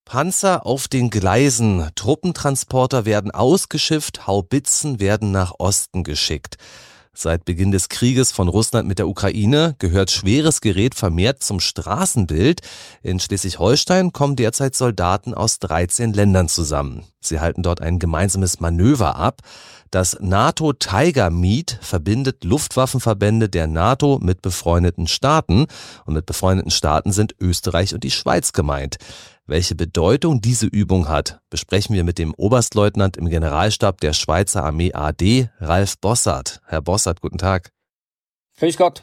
Panzer auf den Gleisen, Truppentransporter werden ausgeschifft, Haubitzen werden nach Osten geschickt. Seit Beginn des Krieges von Russland mit der Ukraine gehört schweres Gerät vermehrt zum Straßenbild. In Schleswig-Holstein kommen derzeit Soldaten aus 13 Ländern zusammen. Sie halten dort ein gemeinsames Manöver ab. Das NATO Tiger Meet verbindet Luftwaffenverbände der NATO mit befreundeten Staaten. Und mit befreundeten Staaten sind Österreich und die Schweiz gemeint. Welche Bedeutung diese Übung hat, besprechen wir mit dem Oberstleutnant im Generalstab der Schweizer Armee AD, Ralf Bossart. Herr Bossart, guten Tag. Grüß Gott.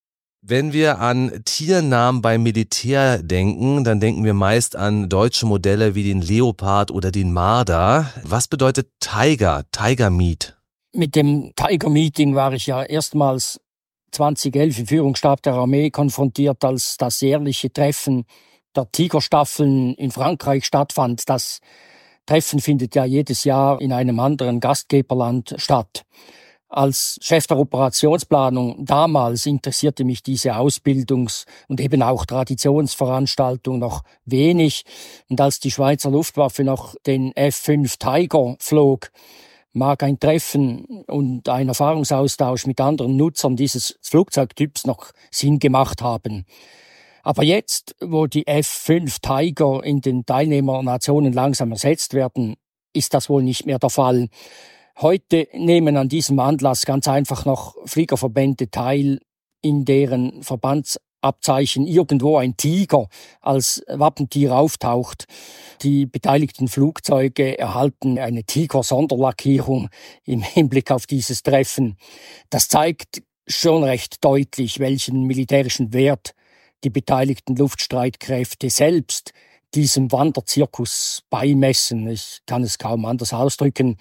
Wenn wir an Tiernamen beim Militär denken, dann denken wir meist an deutsche Modelle wie den Leopard oder den Marder. Was bedeutet Tiger Meet? Mit dem Tiger Meeting war ich ja erstmals 2011 im Führungsstab der Armee konfrontiert, als das jährliche Treffen der Tigerstaffeln in Frankreich stattfand. Das Treffen findet ja jedes Jahr in einem anderen Gastgeberland statt. Als Chef der Operationsplanung damals interessierte mich diese Ausbildungs- und eben auch Traditionsveranstaltung noch wenig. Und als die Schweizer Luftwaffe noch den F-5 Tiger flog, mag ein Treffen und ein Erfahrungsaustausch mit anderen Nutzern dieses Flugzeugtyps noch Sinn gemacht haben. Aber jetzt, wo die F-5 Tiger in den Teilnehmernationen langsam ersetzt werden, ist das wohl nicht mehr der Fall. Heute nehmen an diesem Anlass ganz einfach noch Fliegerverbände teil, in deren Verbandsabzeichen irgendwo ein Tiger als Wappentier auftaucht. Die beteiligten Flugzeuge erhalten eine Tiger-Sonderlackierung im Hinblick auf dieses Treffen. Das zeigt schon recht deutlich, welchen militärischen Wert die beteiligten Luftstreitkräfte selbst diesem Wanderzirkus beimessen. Ich kann es kaum anders ausdrücken.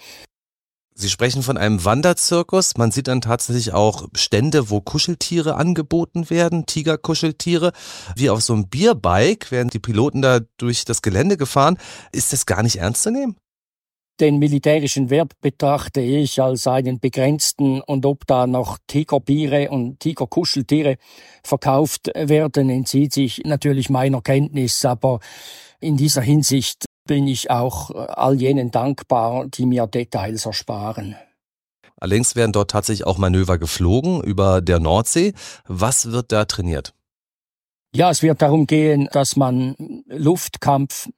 Sie sprechen von einem Wanderzirkus. Man sieht dann tatsächlich auch Stände, wo Kuscheltiere angeboten werden, Tigerkuscheltiere. Wie auf so einem Bierbike werden die Piloten da durch das Gelände gefahren. Ist das gar nicht ernst zu nehmen? Den militärischen Wert betrachte ich als einen begrenzten, und ob da noch Tigerbiere und Tigerkuscheltiere verkauft werden, entzieht sich natürlich meiner Kenntnis. Aber in dieser Hinsicht bin ich auch all jenen dankbar, die mir Details ersparen. Allerdings werden dort tatsächlich auch Manöver geflogen über der Nordsee. Was wird da trainiert? Ja, es wird darum gehen, dass man Luftkampf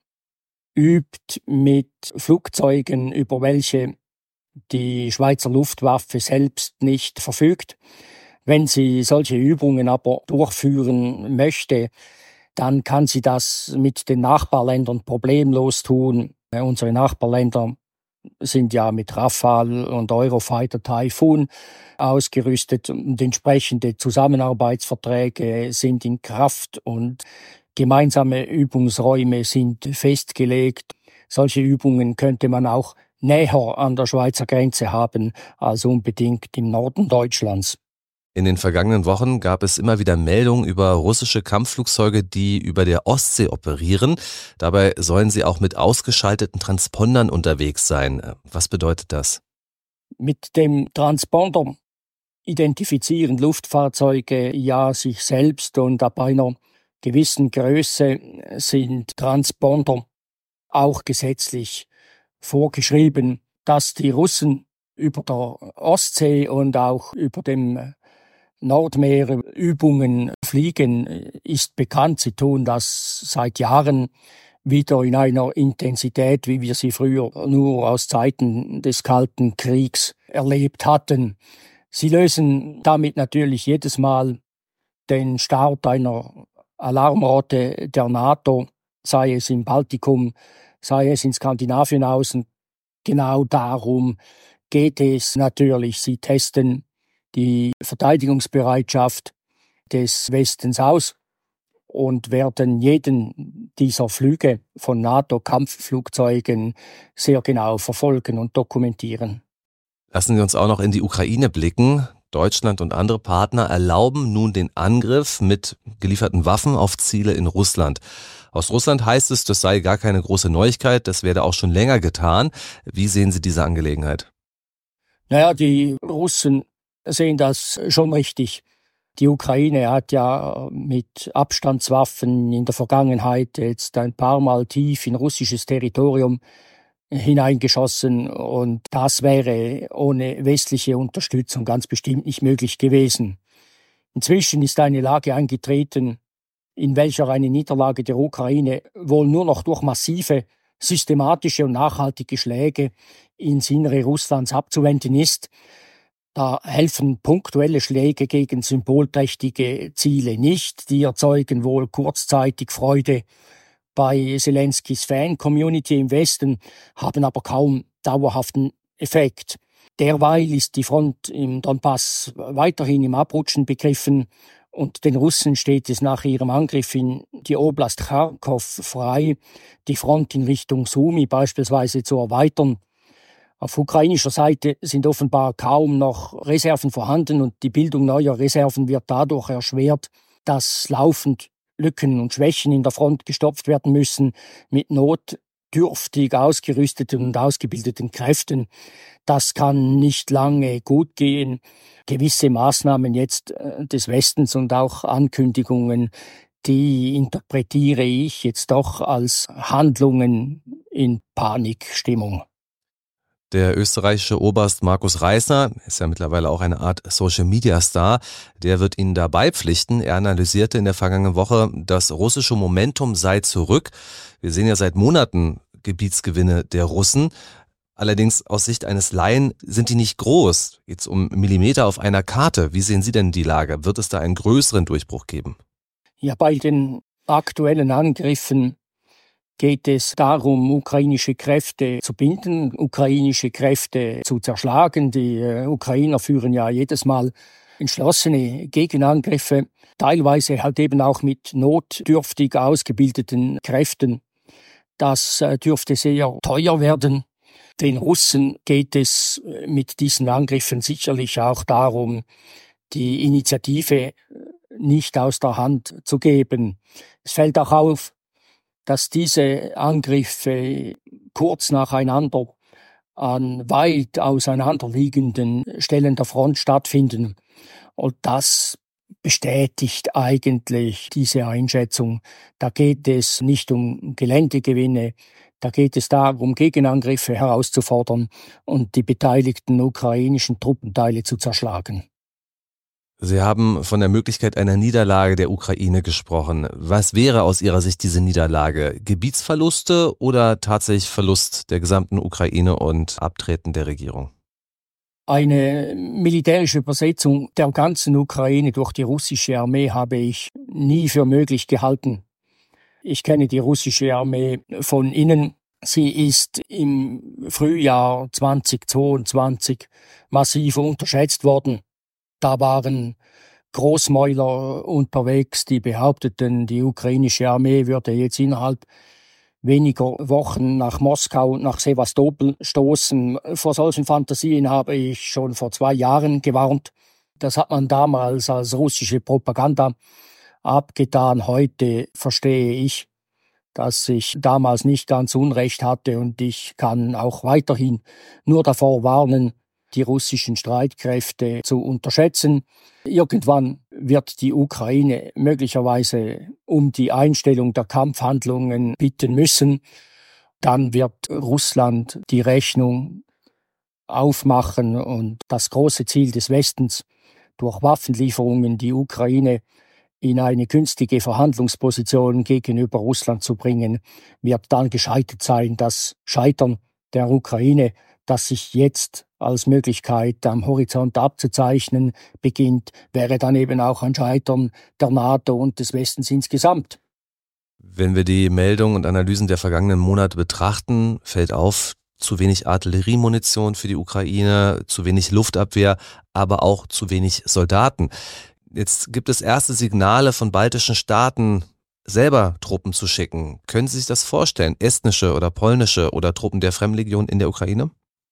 übt mit Flugzeugen, über welche die Schweizer Luftwaffe selbst nicht verfügt. Wenn sie solche Übungen aber durchführen möchte, dann kann sie das mit den Nachbarländern problemlos tun. Unsere Nachbarländer sind ja mit Rafale und Eurofighter Typhoon ausgerüstet und entsprechende Zusammenarbeitsverträge sind in Kraft und gemeinsame Übungsräume sind festgelegt. Solche Übungen könnte man auch näher an der Schweizer Grenze haben als unbedingt im Norden Deutschlands. In den vergangenen Wochen gab es immer wieder Meldungen über russische Kampfflugzeuge, die über der Ostsee operieren. Dabei sollen sie auch mit ausgeschalteten Transpondern unterwegs sein. Was bedeutet das? Mit dem Transponder identifizieren Luftfahrzeuge ja sich selbst, und ab einer gewissen Größe sind Transponder auch gesetzlich vorgeschrieben. Dass die Russen über der Ostsee und auch über dem Nordmeer Übungen fliegen, ist bekannt. Sie tun das seit Jahren wieder in einer Intensität, wie wir sie früher nur aus Zeiten des Kalten Kriegs erlebt hatten. Sie lösen damit natürlich jedes Mal den Start einer Alarmroute der NATO, sei es im Baltikum, sei es in Skandinavien außen. Genau darum geht es natürlich. Sie testen die Verteidigungsbereitschaft des Westens aus und werden jeden dieser Flüge von NATO-Kampfflugzeugen sehr genau verfolgen und dokumentieren. Lassen Sie uns auch noch in die Ukraine blicken. Deutschland und andere Partner erlauben nun den Angriff mit gelieferten Waffen auf Ziele in Russland. Aus Russland heißt es, das sei gar keine große Neuigkeit, das werde auch schon länger getan. Wie sehen Sie diese Angelegenheit? Naja, die Russen sehen das schon richtig. Die Ukraine hat ja mit Abstandswaffen in der Vergangenheit jetzt ein paar Mal tief in russisches Territorium hineingeschossen und das wäre ohne westliche Unterstützung ganz bestimmt nicht möglich gewesen. Inzwischen ist eine Lage eingetreten, in welcher eine Niederlage der Ukraine wohl nur noch durch massive, systematische und nachhaltige Schläge ins Innere Russlands abzuwenden ist. Da helfen punktuelle Schläge gegen symbolträchtige Ziele nicht. Die erzeugen wohl kurzzeitig Freude bei Zelenskys Fan-Community im Westen, haben aber kaum dauerhaften Effekt. Derweil ist die Front im Donbass weiterhin im Abrutschen begriffen und den Russen steht es nach ihrem Angriff in die Oblast Charkow frei, die Front in Richtung Sumy beispielsweise zu erweitern. Auf ukrainischer Seite sind offenbar kaum noch Reserven vorhanden und die Bildung neuer Reserven wird dadurch erschwert, dass laufend Lücken und Schwächen in der Front gestopft werden müssen mit notdürftig ausgerüsteten und ausgebildeten Kräften. Das kann nicht lange gut gehen. Gewisse Maßnahmen jetzt des Westens und auch Ankündigungen, die interpretiere ich jetzt doch als Handlungen in Panikstimmung. Der österreichische Oberst Markus Reisner ist ja mittlerweile auch eine Art Social-Media-Star. Der wird Ihnen da beipflichten. Er analysierte in der vergangenen Woche, das russische Momentum sei zurück. Wir sehen ja seit Monaten Gebietsgewinne der Russen. Allerdings aus Sicht eines Laien sind die nicht groß. Jetzt um Millimeter auf einer Karte. Wie sehen Sie denn die Lage? Wird es da einen größeren Durchbruch geben? Ja, bei den aktuellen Angriffen geht es darum, ukrainische Kräfte zu binden, ukrainische Kräfte zu zerschlagen. Die Ukrainer führen ja jedes Mal entschlossene Gegenangriffe, teilweise halt eben auch mit notdürftig ausgebildeten Kräften. Das dürfte sehr teuer werden. Den Russen geht es mit diesen Angriffen sicherlich auch darum, die Initiative nicht aus der Hand zu geben. Es fällt auch auf, dass diese Angriffe kurz nacheinander an weit auseinanderliegenden Stellen der Front stattfinden. Und das bestätigt eigentlich diese Einschätzung. Da geht es nicht um Geländegewinne, da geht es darum, Gegenangriffe herauszufordern und die beteiligten ukrainischen Truppenteile zu zerschlagen. Sie haben von der Möglichkeit einer Niederlage der Ukraine gesprochen. Was wäre aus Ihrer Sicht diese Niederlage? Gebietsverluste oder tatsächlich Verlust der gesamten Ukraine und Abtreten der Regierung? Eine militärische Übersetzung der ganzen Ukraine durch die russische Armee habe ich nie für möglich gehalten. Ich kenne die russische Armee von innen. Sie ist im Frühjahr 2022 massiv unterschätzt worden. Da waren Großmäuler unterwegs, die behaupteten, die ukrainische Armee würde jetzt innerhalb weniger Wochen nach Moskau und nach Sewastopol stoßen. Vor solchen Fantasien habe ich schon vor 2 Jahren gewarnt. Das hat man damals als russische Propaganda abgetan. Heute verstehe ich, dass ich damals nicht ganz Unrecht hatte und ich kann auch weiterhin nur davor warnen, die russischen Streitkräfte zu unterschätzen. Irgendwann wird die Ukraine möglicherweise um die Einstellung der Kampfhandlungen bitten müssen. Dann wird Russland die Rechnung aufmachen und das große Ziel des Westens, durch Waffenlieferungen die Ukraine in eine günstige Verhandlungsposition gegenüber Russland zu bringen, wird dann gescheitert sein. Das Scheitern der Ukraine, das sich jetzt als Möglichkeit am Horizont abzuzeichnen beginnt, wäre dann eben auch ein Scheitern der NATO und des Westens insgesamt. Wenn wir die Meldungen und Analysen der vergangenen Monate betrachten, fällt auf, zu wenig Artilleriemunition für die Ukraine, zu wenig Luftabwehr, aber auch zu wenig Soldaten. Jetzt gibt es erste Signale von baltischen Staaten, selber Truppen zu schicken. Können Sie sich das vorstellen? Estnische oder polnische oder Truppen der Fremdenlegion in der Ukraine?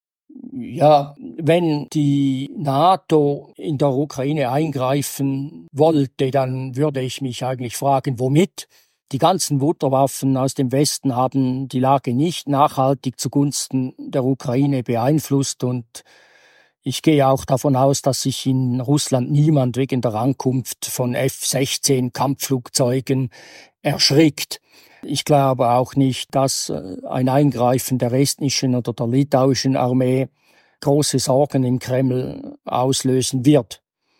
Ja, wenn die NATO in der Ukraine eingreifen wollte, dann würde ich mich eigentlich fragen, womit? Die ganzen Wunderwaffen aus dem Westen haben die Lage nicht nachhaltig zugunsten der Ukraine beeinflusst und Ich gehe auch davon aus, dass sich in Russland niemand wegen der Ankunft von F-16 Kampfflugzeugen erschrickt. Ich glaube auch nicht, dass ein Eingreifen der estnischen oder der litauischen Armee große Sorgen im Kreml auslösen wird.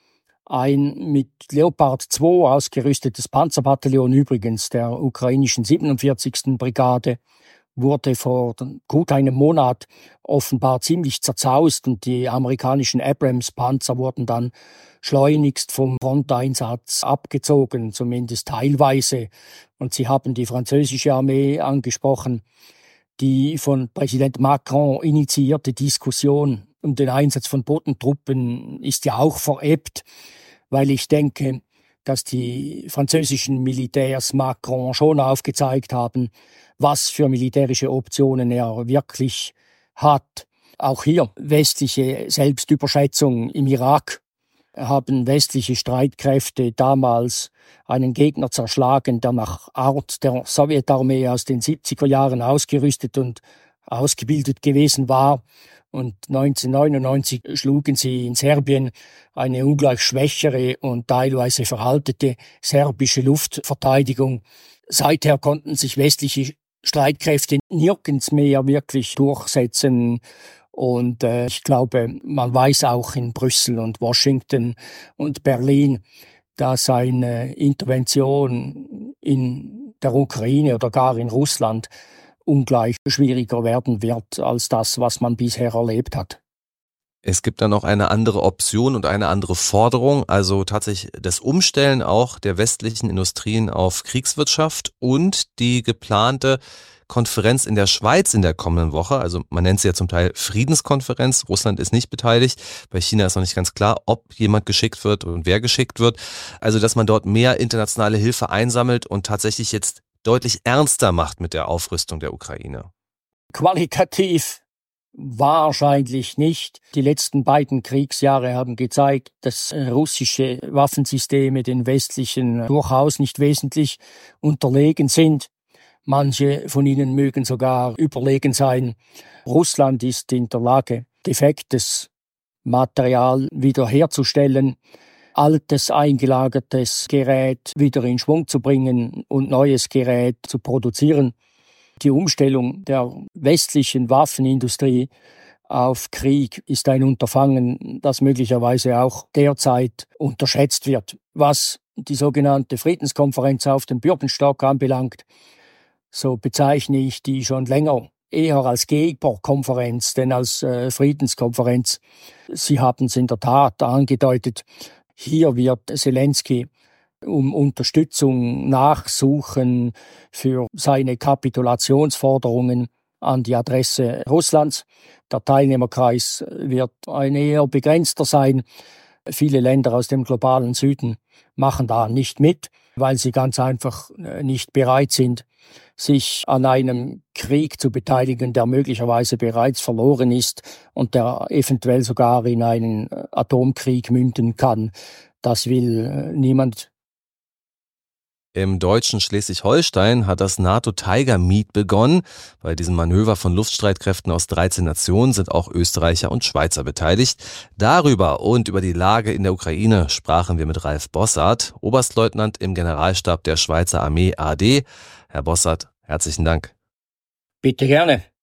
Ein mit Leopard 2 ausgerüstetes Panzerbataillon übrigens der ukrainischen 47. Brigade wurde vor gut einem Monat offenbar ziemlich zerzaust und die amerikanischen Abrams-Panzer wurden dann schleunigst vom Fronteinsatz abgezogen, zumindest teilweise. Und Sie haben die französische Armee angesprochen. Die von Präsident Macron initiierte Diskussion um den Einsatz von Bodentruppen ist ja auch verebbt, weil ich denke, dass die französischen Militärs Macron schon aufgezeigt haben, was für militärische Optionen er wirklich hat. Auch hier westliche Selbstüberschätzung. Im Irak haben westliche Streitkräfte damals einen Gegner zerschlagen, der nach Art der Sowjetarmee aus den 70er Jahren ausgerüstet und ausgebildet gewesen war. Und 1999 schlugen sie in Serbien eine ungleich schwächere und teilweise veraltete serbische Luftverteidigung. Seither konnten sich westliche Streitkräfte nirgends mehr wirklich durchsetzen. Und ich glaube, man weiß auch in Brüssel und Washington und Berlin, dass eine Intervention in der Ukraine oder gar in Russland ungleich schwieriger werden wird als das, was man bisher erlebt hat. Es gibt dann noch eine andere Option und eine andere Forderung, also tatsächlich das Umstellen auch der westlichen Industrien auf Kriegswirtschaft und die geplante Konferenz in der Schweiz in der kommenden Woche. Also man nennt sie ja zum Teil Friedenskonferenz. Russland ist nicht beteiligt. Bei China ist noch nicht ganz klar, ob jemand geschickt wird und wer geschickt wird. Also dass man dort mehr internationale Hilfe einsammelt und tatsächlich jetzt deutlich ernster macht mit der Aufrüstung der Ukraine. Qualitativ wahrscheinlich nicht. Die letzten beiden Kriegsjahre haben gezeigt, dass russische Waffensysteme den westlichen durchaus nicht wesentlich unterlegen sind. Manche von ihnen mögen sogar überlegen sein. Russland ist in der Lage, defektes Material wiederherzustellen, altes, eingelagertes Gerät wieder in Schwung zu bringen und neues Gerät zu produzieren. Die Umstellung der westlichen Waffenindustrie auf Krieg ist ein Unterfangen, das möglicherweise auch derzeit unterschätzt wird. Was die sogenannte Friedenskonferenz auf dem Bürgenstock anbelangt, so bezeichne ich die schon länger eher als Geberkonferenz, denn als Friedenskonferenz. Sie haben es in der Tat angedeutet. Hier wird Zelensky um Unterstützung nachsuchen für seine Kapitulationsforderungen an die Adresse Russlands. Der Teilnehmerkreis wird ein eher begrenzter sein. Viele Länder aus dem globalen Süden machen da nicht mit, weil sie ganz einfach nicht bereit sind, sich an einem Krieg zu beteiligen, der möglicherweise bereits verloren ist und der eventuell sogar in einen Atomkrieg münden kann. Das will niemand. Im deutschen Schleswig-Holstein hat das NATO Tiger Meet begonnen. Bei diesem Manöver von Luftstreitkräften aus 13 Nationen sind auch Österreicher und Schweizer beteiligt. Darüber und über die Lage in der Ukraine sprachen wir mit Ralf Bossart, Oberstleutnant im Generalstab der Schweizer Armee AD. Herr Bossart, herzlichen Dank. Bitte gerne.